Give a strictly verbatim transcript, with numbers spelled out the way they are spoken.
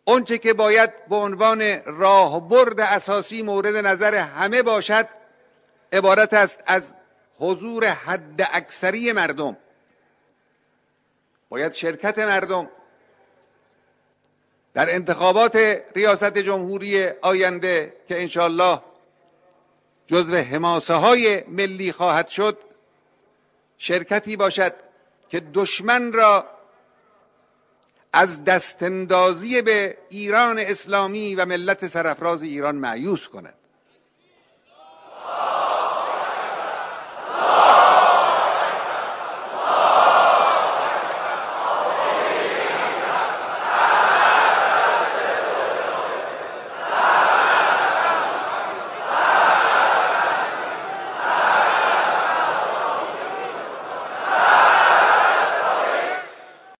اونچه که باید به عنوان راهبرد اساسی مورد نظر همه باشد عبارت است از حضور حد اکثری مردم. باید شرکت مردم در انتخابات ریاست جمهوری آینده که انشالله جزو حماسه های ملی خواهد شد شرکتی باشد که دشمن را از دستاندازی به ایران اسلامی و ملت سرافراز ایران مایوس کند.